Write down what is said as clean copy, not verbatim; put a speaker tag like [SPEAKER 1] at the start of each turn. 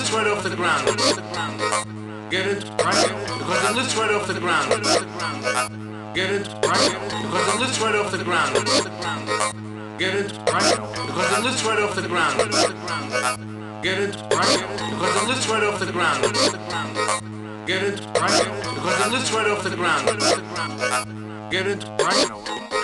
[SPEAKER 1] lifts right off the ground. Get it right because it lifts right off the ground. Get it right because it lifts right off the ground. Get it right because it lifts right off the ground. Get it right because it lifts right off the ground. Get it right because it lifts right off the ground. Get it right.